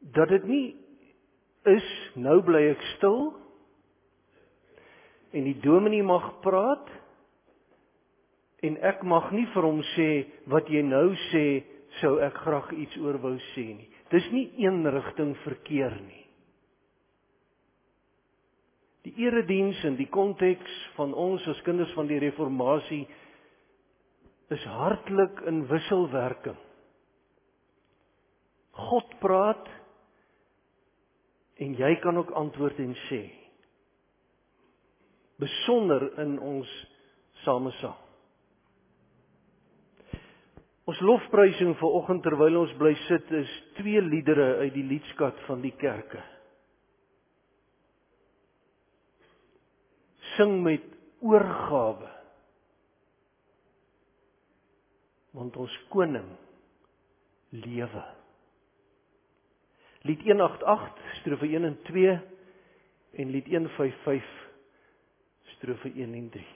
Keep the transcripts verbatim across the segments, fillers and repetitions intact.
dat dit nie is, nou bly ek stil, en die dominee mag praat, en ek mag nie vir hom sê, wat jy nou sê, sou ek graag iets oor wou sê nie. Dis nie een rigting verkeer nie. Die erediens in die konteks van ons as kinders van die reformatie, is hartlik in wisselwerking. God praat, en jy kan ook antwoord en sê. Besonder in ons samesang. Ons lofprysing vanoggend terwyl ons bly sit is twee liedere uit die liedskat van die kerke. Sing met oorgawe. Want ons koning lewe. Lied een agt agt, strofe een en twee en lied een vyf vyf, strofe een en drie.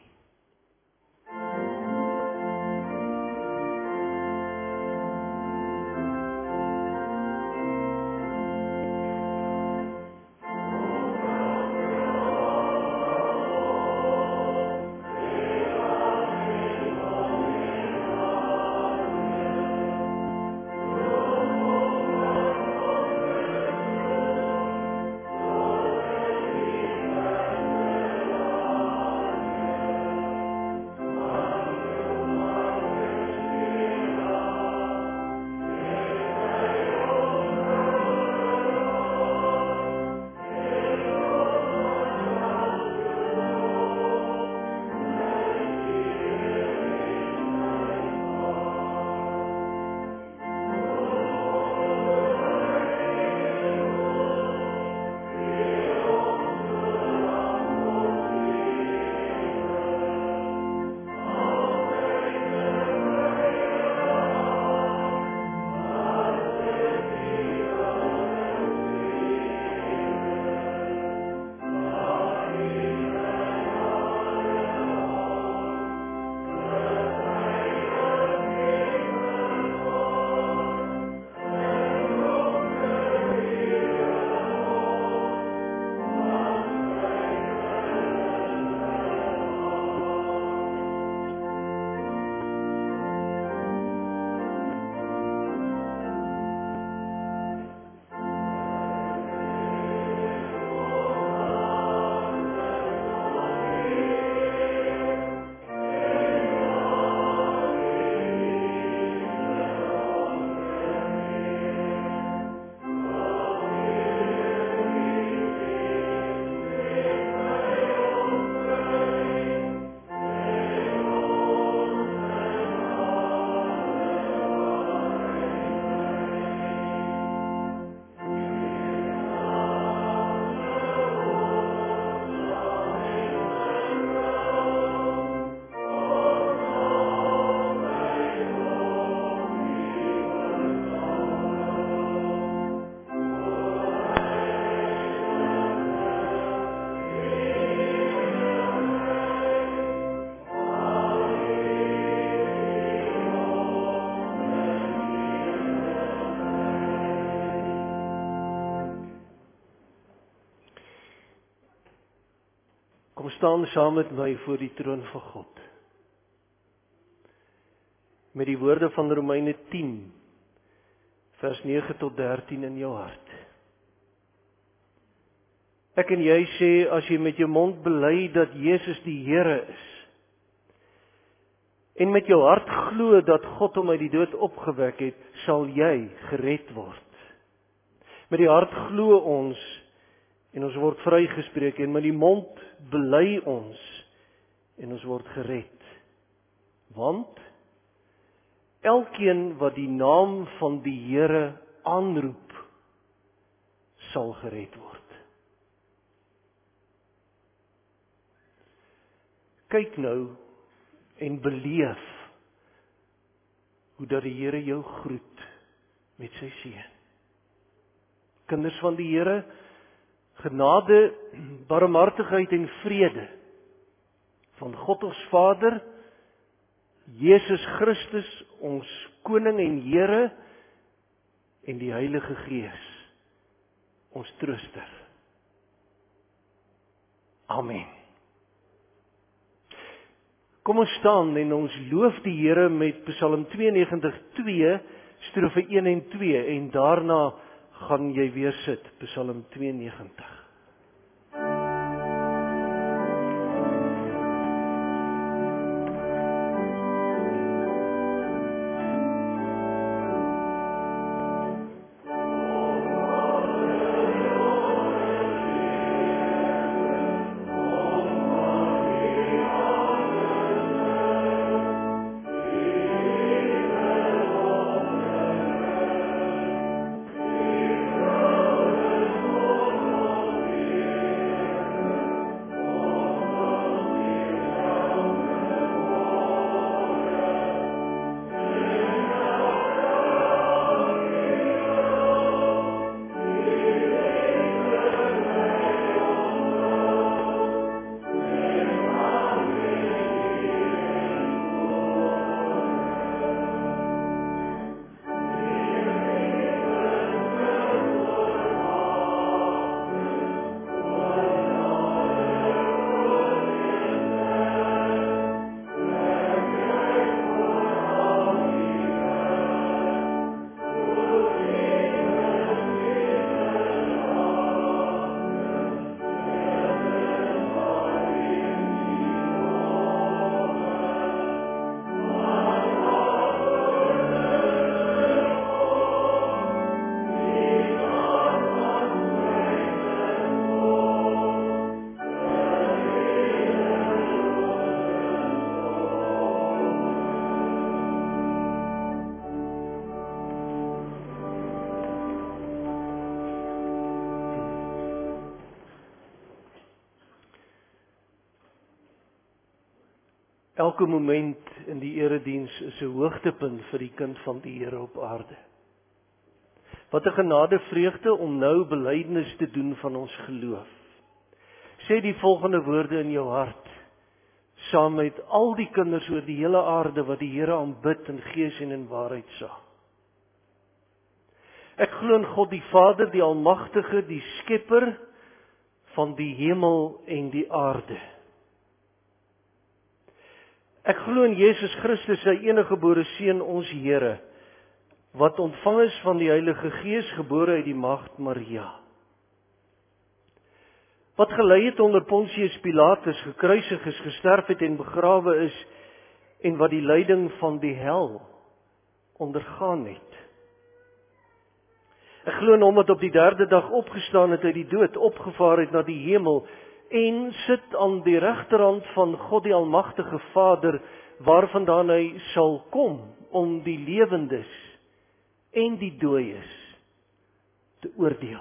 Kom staan saam met my voor die troon van God. Met die woorde van Romeine tien, vers nege tot dertien in jou hart. Ek en jy sê, as jy met jou mond bely dat Jesus die Here is, en met jou hart glo dat God hom uit die dood opgewek het, sal jy gered word. Met die hart glo ons, en ons word vrygespreek, en met die mond bely ons, en ons word gered. Want, elkeen wat die naam van die Here aanroep, sal gered word. Kyk nou, en beleef, hoe dat die Here jou groet, met sy seën. Kinders van die Here, genade, barmhartigheid en vrede van God ons Vader, Jesus Christus, ons Koning en Here, en die Heilige Gees, ons trooster. Amen. Kom ons staan en ons loof die Here met Psalm tweeënnegentig twee, strofe een en twee, en daarna gaan jy weer sit, Psalm tweeënnegentig. Elke moment in die erediens is 'n hoogtepunt vir die kind van die Here op aarde. Wat 'n genade vreugde om nou belydenis te doen van ons geloof. Sê die volgende woorde in jou hart, saam met al die kinders oor die hele aarde wat die Here aanbid in gees en in waarheid saam. Ek glo in God die Vader, die Almagtige, die Skepper van die hemel en die aarde. Ek glo in Jesus Christus, sy eniggebore Seun, ons Here, wat ontvang is van die Heilige Gees, gebore uit die maagd Maria. Wat gelei het onder Pontius Pilatus, gekruisig is, gesterf het en begrawe is, en wat die lyding van die hel ondergaan het. Ek glo in hom wat op die derde dag opgestaan het uit die dood, opgevaar het na die hemel, en sit aan die regterhand van God die Almagtige Vader, waarvandaan hy sal kom om die lewendes en die dooies te oordeel.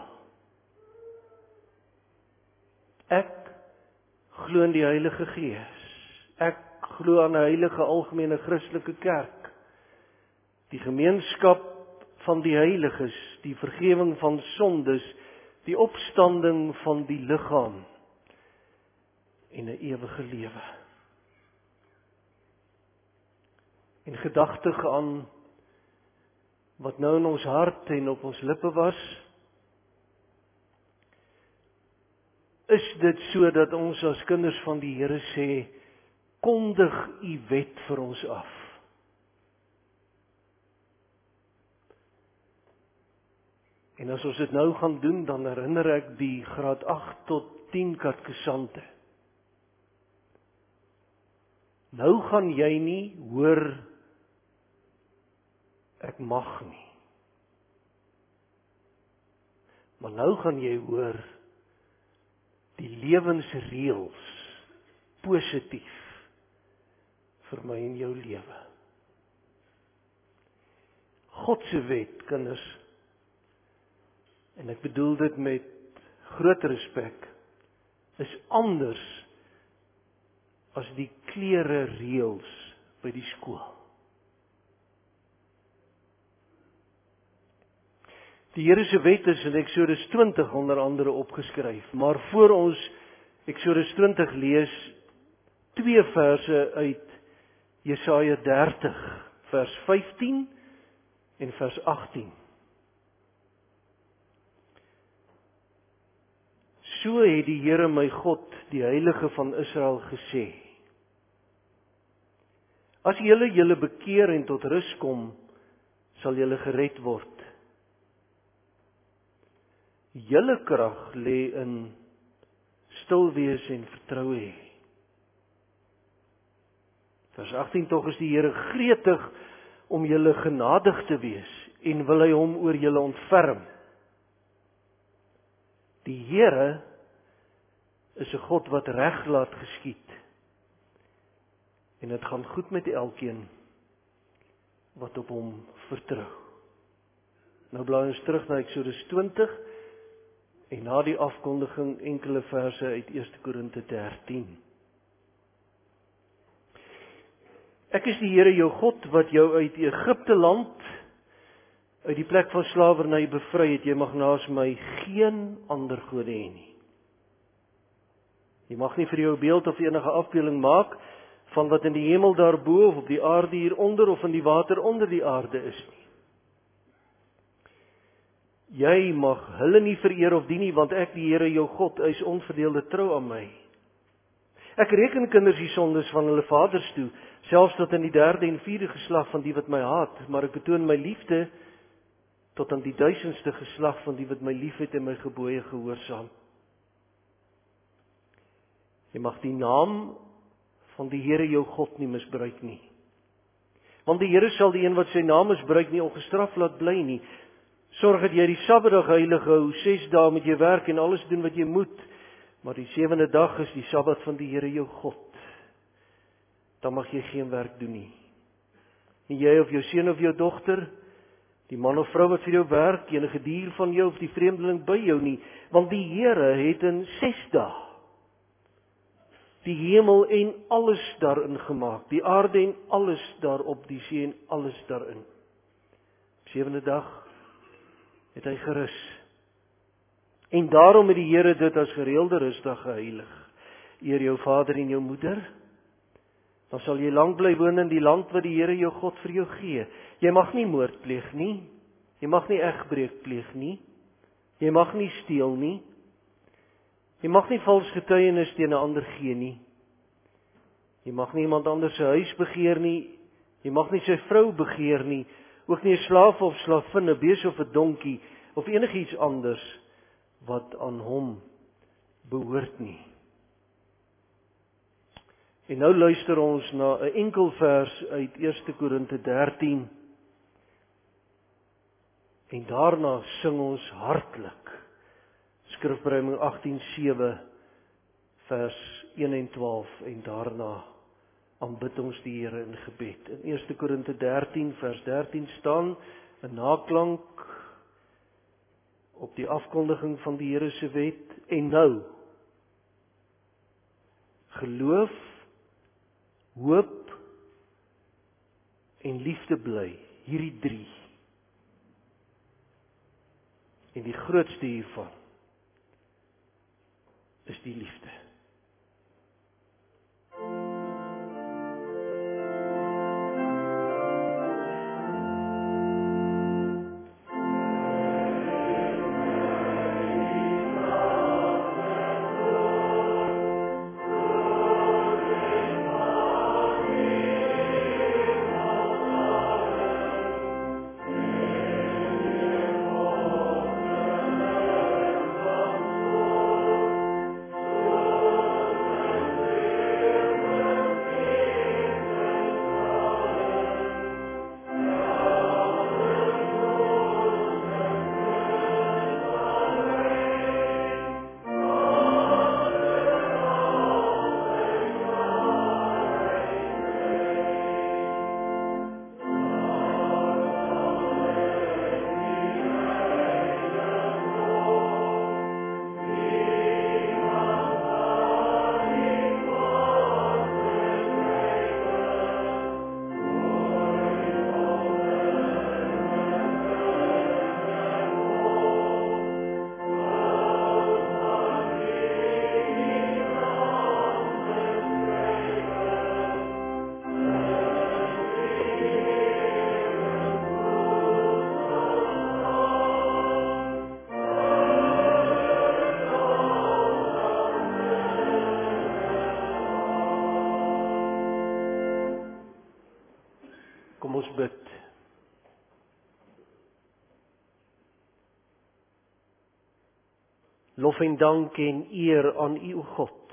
Ek glo in die Heilige Gees. Ek glo aan 'n heilige algemene Christelike kerk, die gemeenskap van die heiliges, die vergifnis van sondes, die opstanding van die liggaam en 'n ewige lewe. En gedagtig aan wat nou in ons hart en op ons lippe was, is dit so dat ons as kinders van die Here sê, kondig u wet vir ons af. En as ons dit nou gaan doen, dan herinner ek die graad agt tot tien katkesante. Nou gaan jy nie hoor, ek mag nie. Maar nou gaan jy hoor, die lewensreëls, positief, vir my en jou lewe. God se wet, kinders, en ek bedoel dit met groot respek, is anders as die klere reëls by die skool. Die Here se wet is in Eksodus twintig onder andere opgeskryf, maar voor ons Eksodus twintig lees, twee verse uit Jesaja dertig, vers vyftien en vers agttien. So het die Here my God, die Heilige van Israel, gesê: As julle julle bekeer en tot rus kom, sal julle gered word. Julle krag lê in stil wees en vertroue hê. Vers agttien, tog is die Here gretig om julle genadig te wees en wil hy hom oor julle ontferm. Die Here is 'n God wat reg laat geskied. En dit gaan goed met elkeen wat op hom vertrou. Nou blaai ons terug na Eksodus twintig en na die afkondiging enkele verse uit Eerste Korinte dertien. Ek is die Here jou God wat jou uit Egipte land, uit die plek van slawerny bevry het. Jy mag naas my geen ander gode hê nie. Jy mag nie vir jou 'n beeld of enige afbeelding maak van wat in die hemel daarbo of op die aarde hieronder of in die water onder die aarde is nie. Jy mag hulle nie vereer of dien nie, want ek, die Here jou God, is onverdeelde trou aan my. Ek reken kinders die sondes van hulle vaders toe, selfs tot in die derde en vierde geslag van die wat my haat, maar ek betoon my liefde tot aan die duisendste geslag van die wat my liefhet en my gebooie gehoorsaam. Jy mag die naam van die Here jou God nie misbruik nie. Want die Here sal die een wat sy naam misbruik nie ongestraf laat bly nie. Sorg dat jy die Sabbatdag heilig hou, ses dae moet jy werk en alles doen wat jy moet, maar die sewende dag is die Sabbat van die Here jou God. Dan mag jy geen werk doen nie. En jy of jou seun of jou dogter, die man of vrou wat vir jou werk, enige dier van jou of die vreemdeling by jou nie, want die Here het in ses dae die hemel en alles daarin gemaak, die aarde en alles daarop, die see en alles daarin. Op sewende dag het hy gerus. En daarom het die Here dit as gereelde rusdag geheilig. Eer jou vader en jou moeder, dan sal jy lank bly woon in die land wat die Here jou God vir jou gee. Jy mag nie moord pleeg nie, jy mag nie egbreek pleeg nie, jy mag nie steel nie, jy mag nie vals getuienis teen 'n ander gee nie, jy mag nie iemand anders se huis begeer nie, jy mag nie sy vrou begeer nie, ook nie 'n slaaf of slavin, 'n bees of 'n donkie, of enigiets anders wat aan hom behoort nie. En nou luister ons na 'n enkel vers uit Eerste Korinte dertien. En daarna sing ons hartlik Skrifberuiming agttien sewe vers een en twaalf en daarna aanbid ons die Here in gebed. In Eerste Korinte dertien vers dertien staan 'n naklank op die afkondiging van die Here se wet. En nou geloof, hoop en liefde bly, hierdie drie. En die grootste hiervan is die liefde. Oh Lof en dank en eer aan U, o God,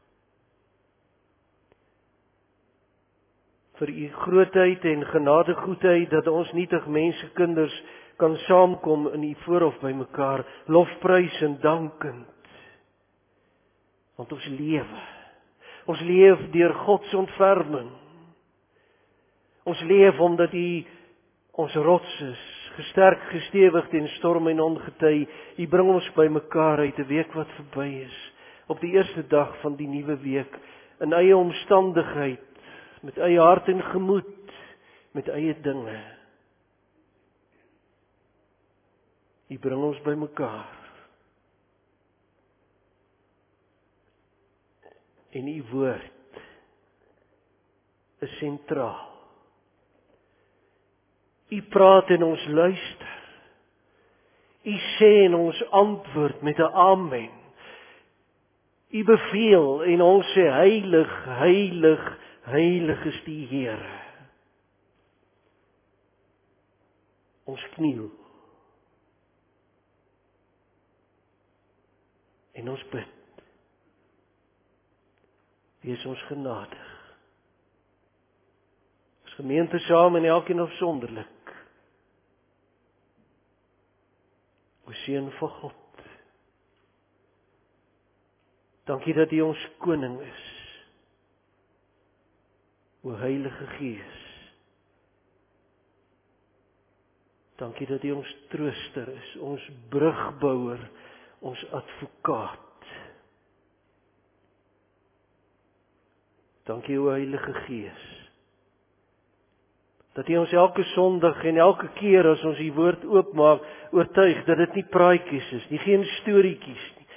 vir U grootheid en genadegoedheid, dat ons nietig mensekinders kan saamkom in U voorhof by mekaar, lofprys en dankend. Want ons lewe, ons leef deur God se ontferming. Ons leef omdat U ons rots is, gesterk, gestewig teen storm en ongetui. U bring ons by mekaar uit 'n week wat verby is, op die eerste dag van die nuwe week, in eie omstandigheid, met eie hart en gemoed, met eie dinge. U bring ons by mekaar. En U woord is sentraal. U praat en ons luister. U sê en ons antwoord met 'n amen. U beveel en ons sê heilig, heilig, heilig is die Here. Ons kniel. En ons bid. Wees ons genadig. As gemeente saam en elkeen afsonderlik. O Seun van God. Dankie dat U ons koning is. O Heilige Gees. Dankie dat U ons trooster is, ons brugbouer, ons advokaat. Dankie o Heilige Gees, dat U ons elke Sondag en elke keer as ons U woord oopmaak, oortuig dat dit nie praatjies is, nie geen storieetjies nie,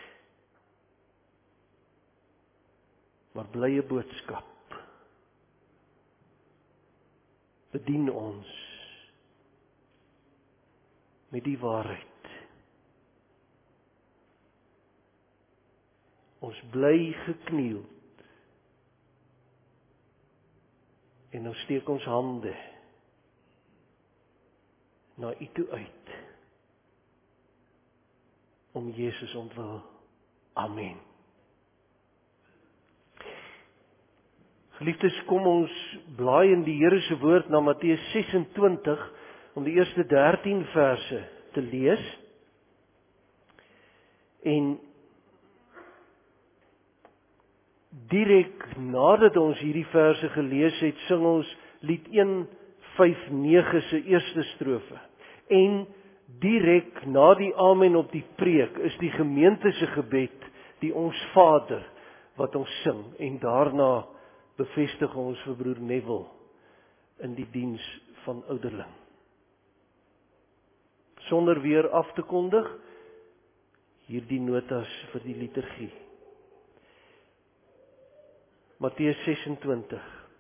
maar blye boodskap. Bedien ons met die waarheid. Ons bly gekniel. En ons steek ons hande na U toe uit. Om Jesus ontwil. Amen. Geliefdes, kom ons blaai in die Here se woord na Matteus sesentwintig om die eerste dertien verse te lees. En direk nadat ons hierdie verse gelees het, sing ons lied een vyf nege se eerste strofe. En direk na die amen op die preek is die gemeente se gebed, die Ons Vader, wat ons sing. En daarna bevestig ons vir broer Neville in die diens van ouderling. Sonder weer af te kondig, hierdie notas vir die liturgie. Matteus sesentwintig.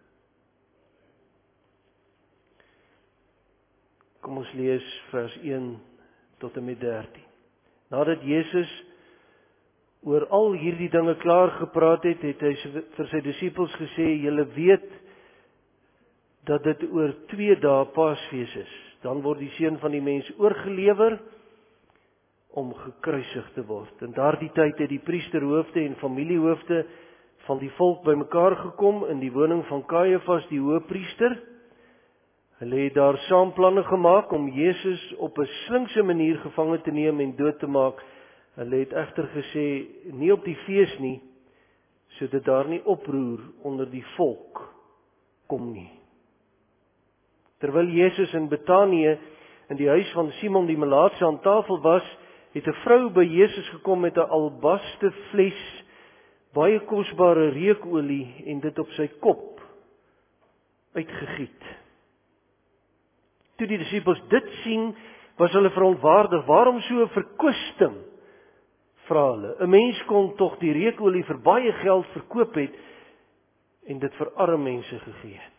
Kom ons lees vers een tot en met dertien. Nadat Jesus oor al hierdie dinge klaar gepraat het, het hy vir sy disippels gesê, julle weet dat dit oor twee dae Paasfees is. Dan word die Seun van die Mens oorgelewer om gekruisig te word. In daardie tyd het die priesterhoofde en familiehoofde van die volk bymekaar gekom in die woning van Kajafas, die hoëpriester. Hulle het daar saam planne gemaak om Jesus op 'n slinkse manier gevange te neem en dood te maak. Hulle het egter gesê, nie op die fees nie, sodat daar nie oproer onder die volk kom nie. Terwyl Jesus in Betanië in die huis van Simon die Melaatse aan tafel was, het 'n vrou by Jesus gekom met 'n albaste fles baie kosbare reukolie en dit op sy kop uitgegiet. Toe die disippels dit sien, was hulle verontwaardig. Waarom so 'n verkwisting? Vra hulle. 'n Mens kon tog die reukolie vir baie geld verkoop het en dit vir arme mense gegee het.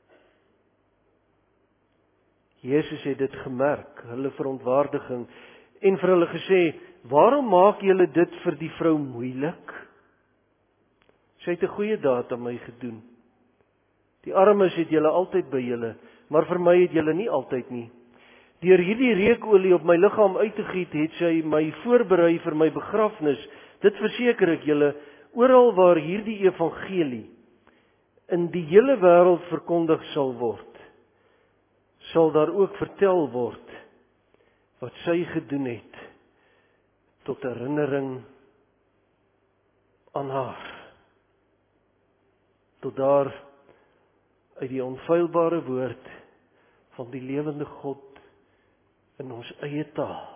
Jesus het dit gemerk, hulle verontwaardiging, en vir hulle gesê, waarom maak julle dit vir die vrou moeilik? Sy het 'n goeie daad aan my gedoen. Die armes het julle altyd by julle, maar vir my het julle nie altyd nie. Deur hierdie reukolie op my liggaam uit te giet, het sy my voorberei vir my begrafnis. Dit verseker ek julle, oral waar hierdie evangelie in die hele wêreld verkondig sal word, sal daar ook vertel word wat sy gedoen het tot herinnering aan haar. Tot daar uit die onfeilbare woord van die lewende God in ons eie taal.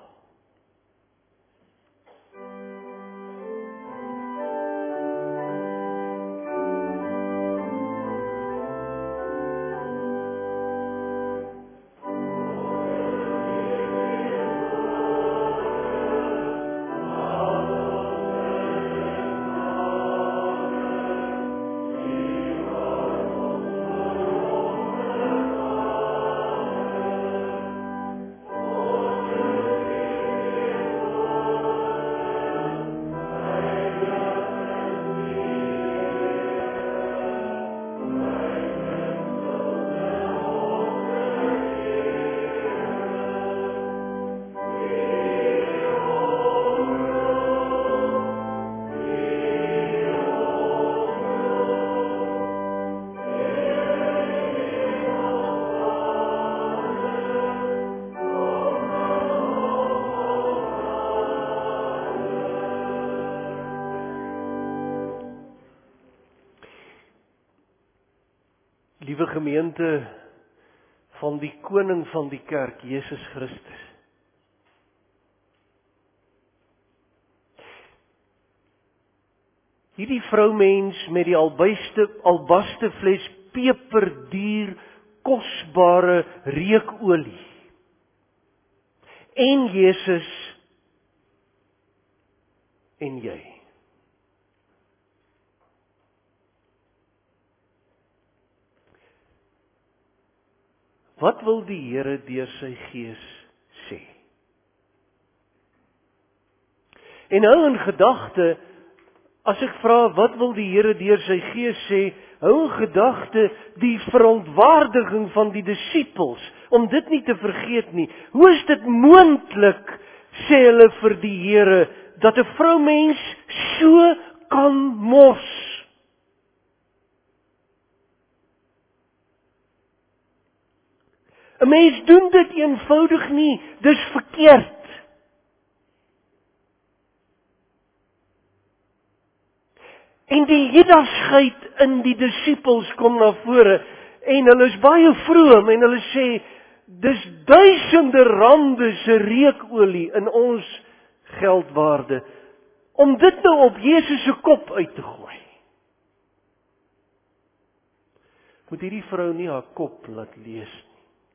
Liewe gemeente van die koning van die kerk, Jesus Christus. Hierdie vroumens met die albuiste, albaste fles peperduur, kosbare reukolie. En Jesus en jy. Wat wil die Here deur sy Gees sê? En hou in gedagte, as ek vra wat wil die Here deur sy Gees sê, hou in gedagte die verontwaardiging van die disippels, om dit nie te vergeet nie. Hoe is dit moontlik, sê hulle vir die Here, dat 'n vroumens so kan mors? Een mens doen dit eenvoudig nie, dis verkeerd. En die Judasheid in die disippels kom na vore, en hulle is baie vroom, en hulle sê, dis duisende rande se reukolie in ons geldwaarde, om dit nou op Jesus se kop uit te gooi. Moet hierdie vrou nie haar kop laat lees nie.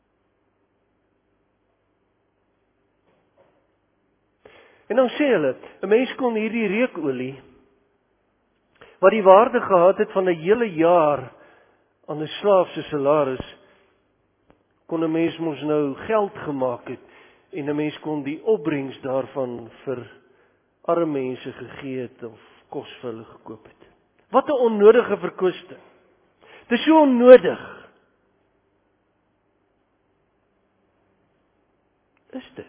En dan sê hulle, 'n mens kon hierdie reukolie, wat die waarde gehad het van 'n hele jaar aan 'n slaaf se salaris, kon 'n mens mos nou geld gemaak het, en 'n mens kon die opbrengs daarvan vir arme mense gegee het, of kos vir hulle gekoop het. Wat 'n onnodige verkwisting. Dit is so onnodig. Is dit?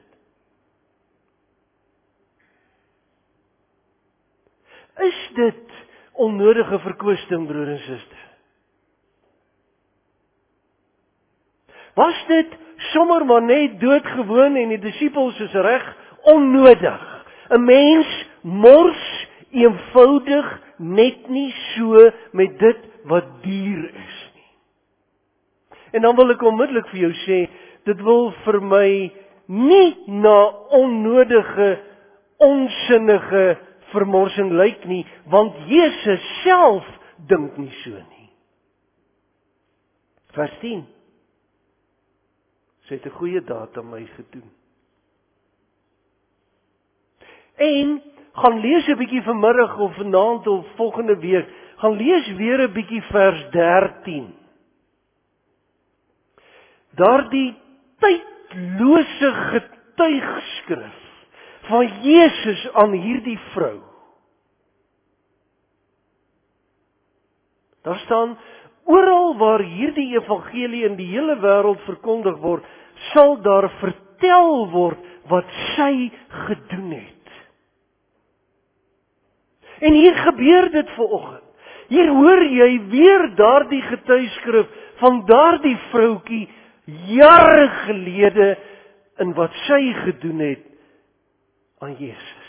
Is dit onnodige verkwisting, broer en suster? Was dit sommer maar net doodgewoon en die disippels is reg onnodig? 'n Mens mors eenvoudig net nie so met dit wat duur is nie. En dan wil ek onmiddellik vir jou sê, dit wil vir my nie na onnodige, onsinnige vermorsing lyk nie, want Jesus self dink nie so nie. Vers tien. Sy het 'n goeie daad aan my gedoen. En gaan lees 'n bietjie vanmiddag of vanaand of volgende week, gaan lees weer 'n bietjie vers dertien. Daardie tydlose getuigskrif van Jesus aan hierdie vrou. Daar staan, oral waar hierdie evangelie in die hele wêreld verkondig word, sal daar vertel vertel word wat sy gedoen het. En hier gebeur dit vanoggend. Hier hoor jy weer daardie getuieskrif van daardie vroutjie jare gelede in wat sy gedoen het aan Jesus.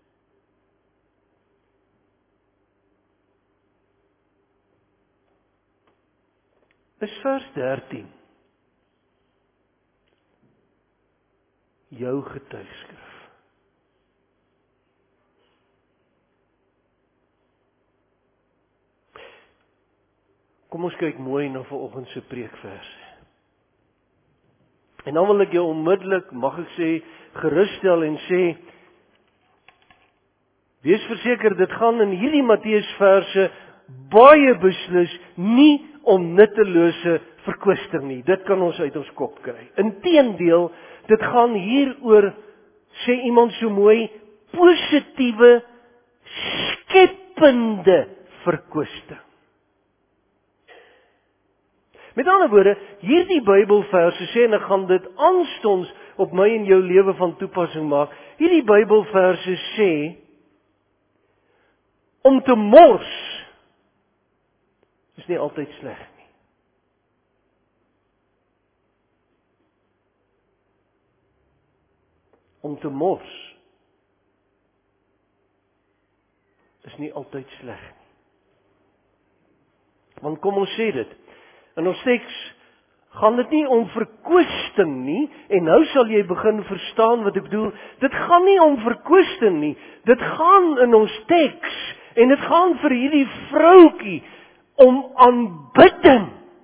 Dis vers dertien. Jou getuieskrif. Kom ons kyk mooi na vanoggend se preekverse. En dan wil ek jou onmiddellik, mag ek sê, gerusstel en sê, wees verseker, dit gaan in hierdie Matteus verse baie beslis nie om nuttelose verkwisting nie. Dit kan ons uit ons kop kry. Inteendeel, dit gaan hier oor, sê iemand so mooi, positiewe, skepende verkwisting. Met ander woorde, hierdie Bybelverse sê, en ek gaan dit aanstonds op my en jou lewe van toepassing maak, hierdie Bybelverse sê, om te mors, is nie altyd sleg nie. Om te mors, is nie altyd sleg nie. Want kom ons sê dit, in ons teks gaan dit nie om verkwisting nie, en nou sal jy begin verstaan wat ek bedoel, dit gaan nie om verkwisting nie, dit gaan in ons teks, en dit gaan vir hierdie vroutjie, om aanbidding.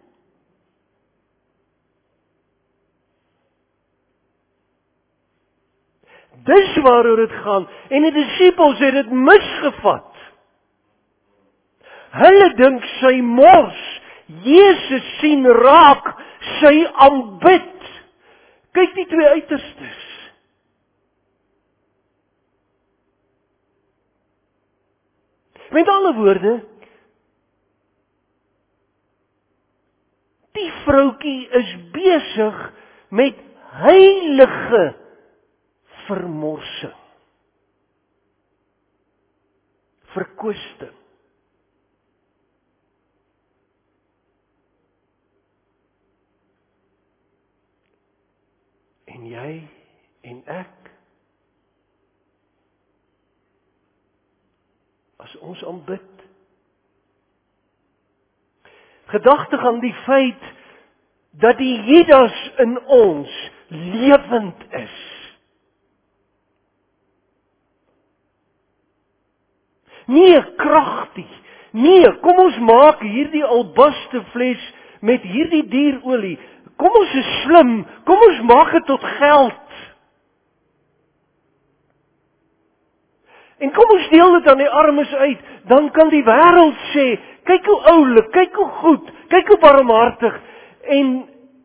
Dis waaroor dit gaan, en die disippels het dit misgevat. Hulle dink sy mors, Jesus sien raak, sy aanbid. Kyk die twee uiterstes. Met ander woorde, die vroutjie is besig met heilige vermorsing. Verkwisting. En jy en ek, as ons aanbid, gedagtig aan die feit dat die Judas in ons lewend is. Nee, kragtig. Nee, kom ons maak hierdie albaste fles met hierdie dierolie. Kom ons is slim, kom ons maak dit tot geld. En kom ons deel dit aan die armes uit, dan kan die wêreld sê, kyk hoe oulik, kyk hoe goed, kyk hoe barmhartig. En,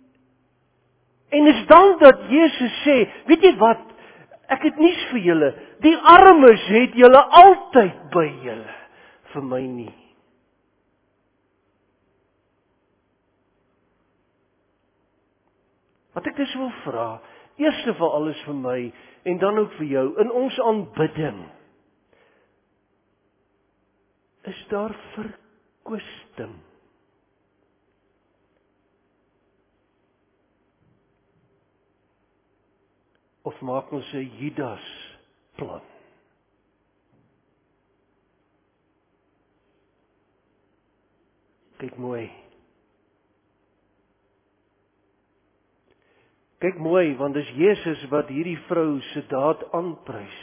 en is dan dat Jesus sê, weet jy wat, ek het nuus vir julle, die armes het julle altyd by julle, vir my nie. Wat ek dus wil vra, eerste van alles vir my, en dan ook vir jou, in ons aanbidding, is daar verkwisting? Of maak ons 'n Judas plan? Kyk mooi. Kyk mooi, want dis Jesus wat hierdie vrou se daad aanprys.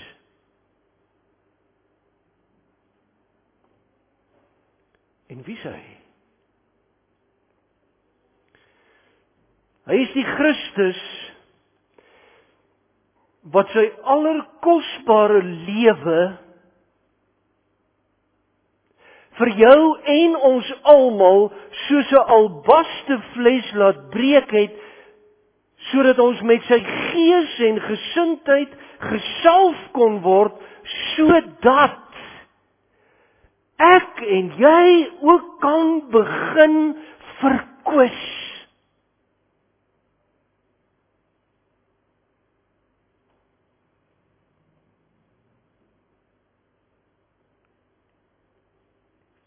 En wie is hy? Hy is die Christus wat sy allerkosbare lewe vir jou en ons almal soos 'n albaste fles laat breek het, sodat ons met sy gees en gesindheid gesalf kon word, sodat ek en jy ook kan begin verkwis.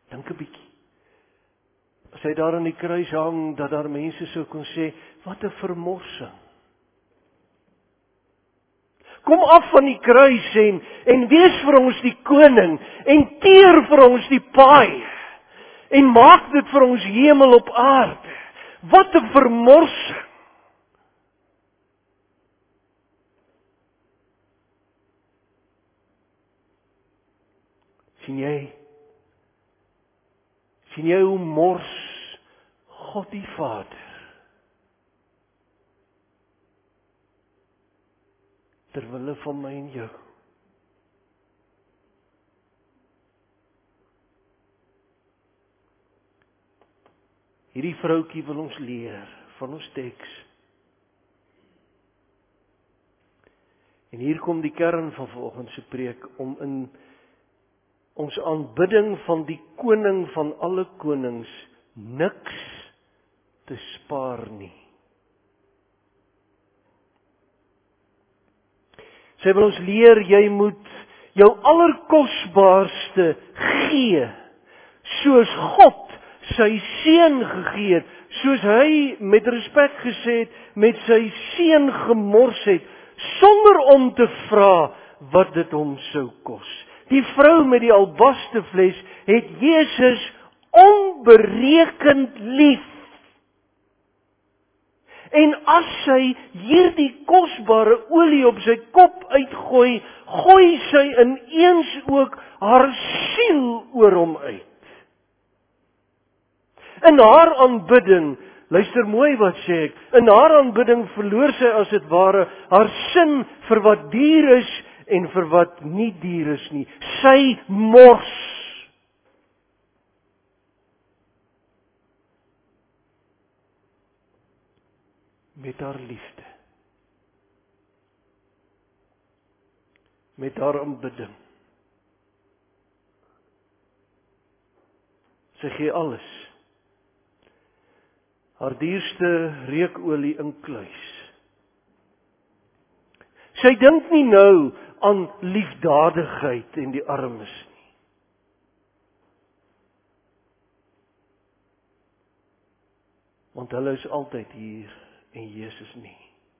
Dink 'n bietjie. As hy daar aan die kruis hang, dat daar mense sou kon sê, wat 'n vermorsing. Kom af van die kruis en, en wees vir ons die koning, en teer vir ons die paai, en maak dit vir ons hemel op aarde. Wat 'n vermorsing. Sien jy? Sien jy hoe mors God die Vader ter wille van my en jou? Hierdie vroutjie wil ons leer van ons teks. En hier kom die kern van vanoggend se preek, om in ons aanbidding van die koning van alle konings niks te spaar nie. Sy wil ons leer, jy moet jou allerkosbaarste gee, soos God sy seun gegee het, soos hy met respek gesê het, met sy seun gemors het, sonder om te vra wat dit hom sou kos. Die vrou met die albasterfles het Jesus onberekend lief. En as sy hierdie kosbare olie op sy kop uitgooi, gooi sy ineens ook haar siel oor hom uit. In haar aanbidding, luister mooi wat sê ek, in haar aanbidding verloor sy as dit ware haar sin vir wat duur is en vir wat nie duur is nie. Sy mors. Met haar liefde. Met haar aanbidding. Sy gee alles. Haar dierste reukolie inkluis. Sy dink nie nou aan liefdadigheid en die armes nie. Want hulle is altyd hier en Jesus nie.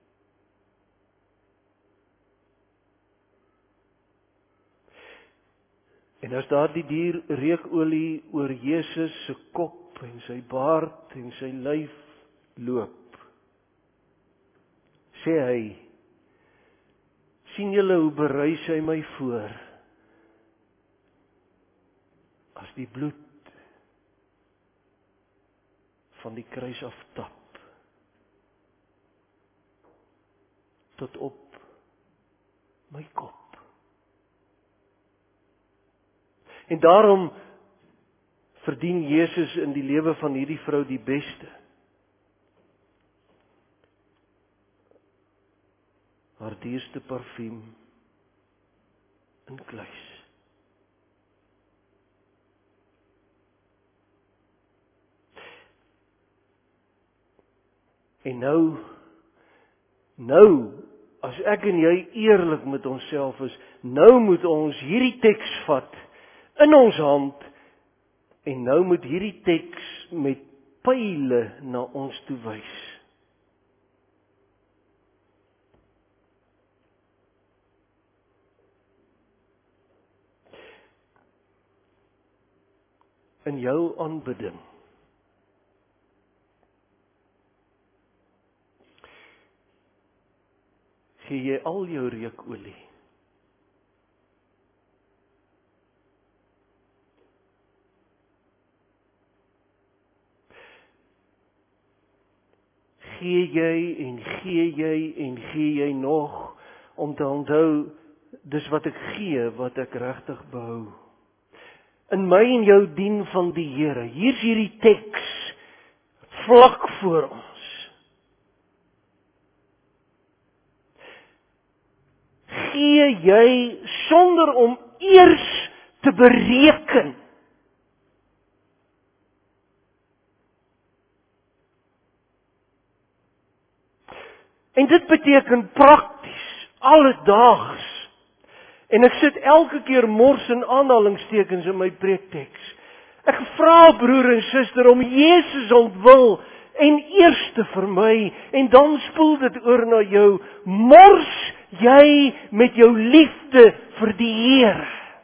En as daar die dier reukolie oor Jesus se kop en sy baard en sy lyf loop, sê hy, sien julle hoe berei sy my voor, as die bloed van die kruis aftap, tot op my kop. En daarom verdien Jesus in die lewe van hierdie vrou die beste. Haar dierste parfuum inkluis. En nou, nou, as ek en jy eerlik met onsself is, nou moet ons hierdie teks vat in ons hand, en nou moet hierdie teks met pyle na ons toe wys. In jou aanbidding gee jy al jou reukolie. Gee jy en gee jy en gee jy nog, om te onthou, dis wat ek gee, wat ek regtig behou. In my en jou dien van die Here. Hier's hierdie teks vlak voor ons. Gee jy sonder om eers te bereken. En dit beteken prakties, alledaags. En ek sit elke keer mors en aanhalingstekens in my preekteks. Ek vra broer en suster om Jesus ontwil en eerste vir my en dan spoel dit oor na jou. Mors jy met jou liefde vir die Here.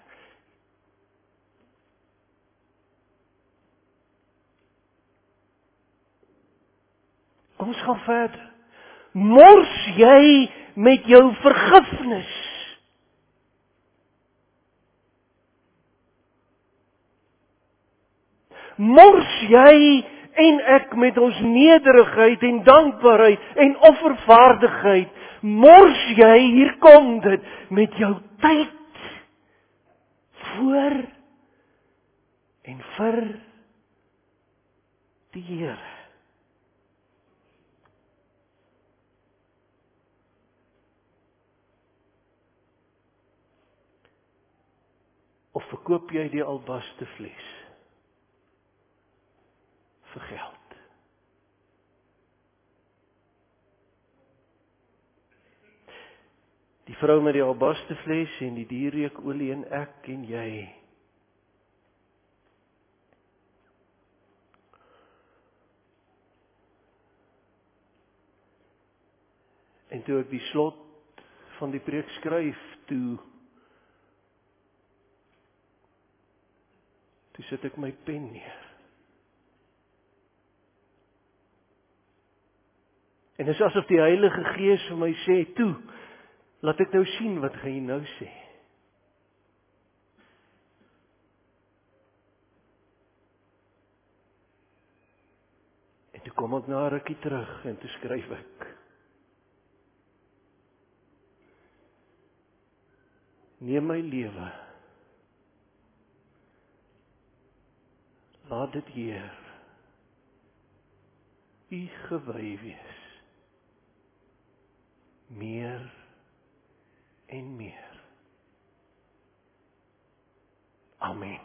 Kom ons gaan verder. Mors jy met jou vergifnis? Mors jy en ek met ons nederigheid en dankbaarheid en offervaardigheid? Mors jy, hier kom dit, met jou tyd voor en vir die Here? Of verkoop jy die albaste vles vir geld? Die vrou met die albaste vles en die dierreukolie en ek en jy. En toe ek die slot van die preek skryf, toe toe sit ek my pen neer. En dit is asof die Heilige Gees vir my sê, toe, laat ek nou sien wat gaan jy nou sê. En toe kom ek na 'n rukkie terug en toe skryf ek. Neem my lewe. Laat dit Heer U gewy wees. Meer en meer. Amen.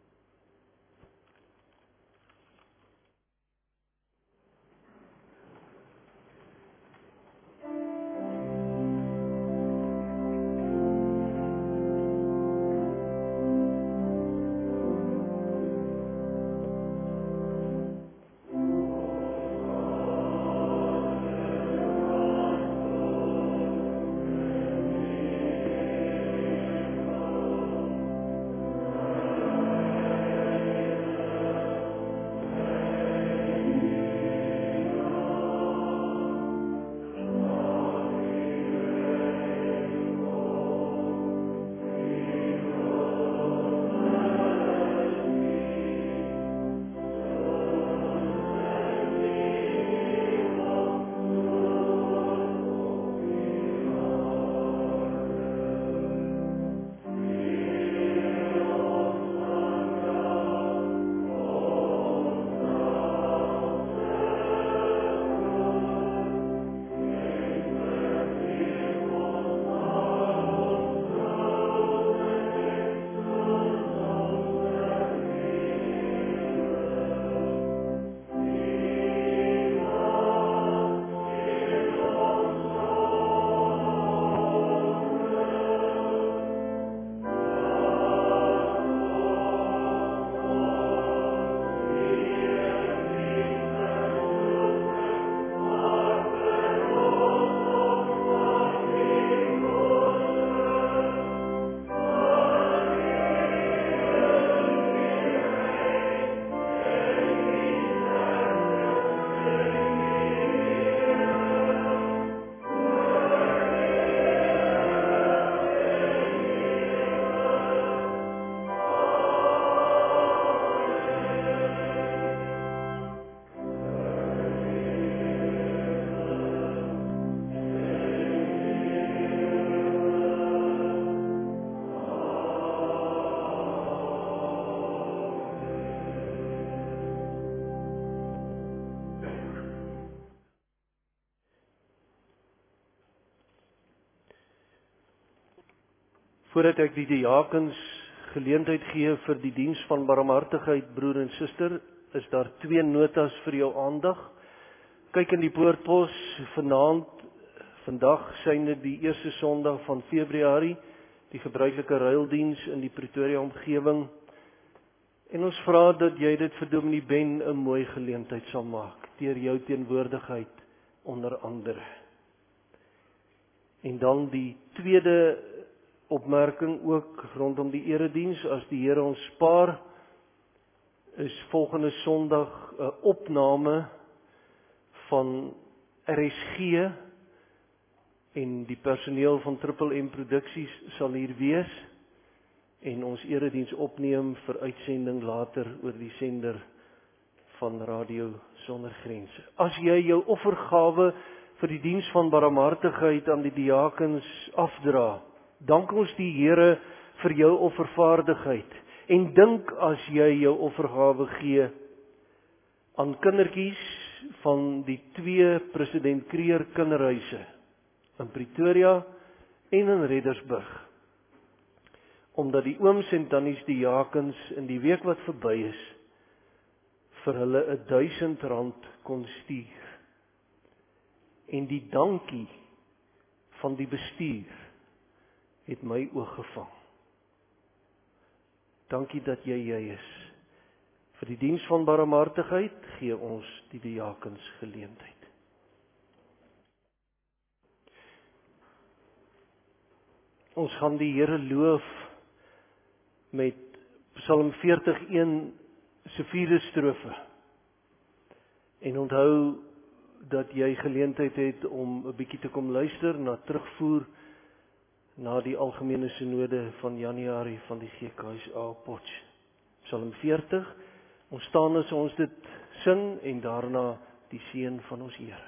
Voordat ek die diakens geleentheid gee vir die diens van barmhartigheid, broer en suster, is daar twee notas vir jou aandag. Kyk in die poortpos vanaand, vandag syne die eerste Sondag van Februarie, die gebruikelike ruildiens in die Pretoria omgewing. En ons vra dat jy dit vir Dominee Ben 'n mooi geleentheid sal maak, deur jou teenwoordigheid onder andere. En dan die tweede opmerking ook rondom die erediens, as die Here ons spaar, is volgende Sondag 'n opname van R S G, en die personeel van Triple M Produksies sal hier wees, en ons erediens opneem vir uitsending later oor die sender van Radio Sonder Grense. As jy jou offergawe vir die diens van barmhartigheid aan die diakens afdra, dank ons die Here vir jou offervaardigheid, en dink as jy jou offergawe gee aan kindertjies van die twee President Kruger kinderhuise in Pretoria en in Reddersburg, omdat die ooms en tannies diakens in die week wat verby is vir hulle 'n duisend rand kon stuur. En die dankie van die bestuur het my oog gevang. Dankie dat jy jy is. Vir die diens van barmhartigheid gee ons die diakens geleentheid. Ons gaan die Here loof met Psalm veertig een se vierde strofe. En onthou dat jy geleentheid het om 'n bietjie te kom luister na terugvoer na die algemene sinode van Januarie van die G K S A Potch. Psalm veertig, ons staan as ons dit sing en daarna die seën van ons Here.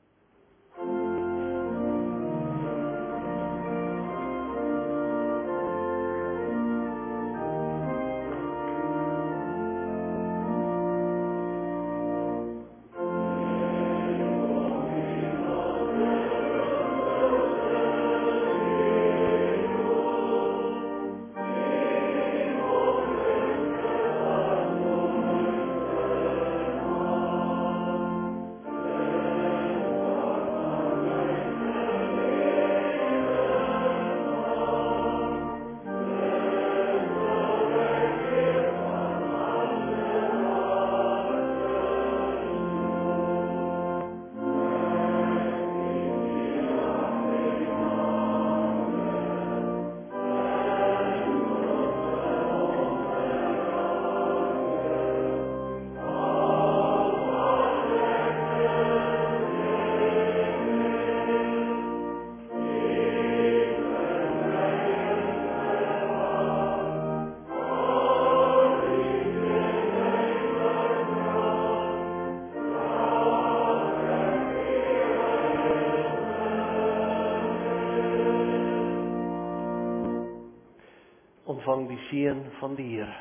Ontvang die seën van die Here.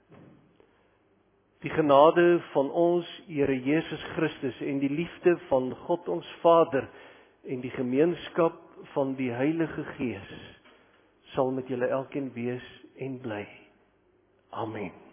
Die genade van ons Here Jesus Christus en die liefde van God ons Vader en die gemeenskap van die Heilige Gees sal met julle elkeen wees en bly. Amen.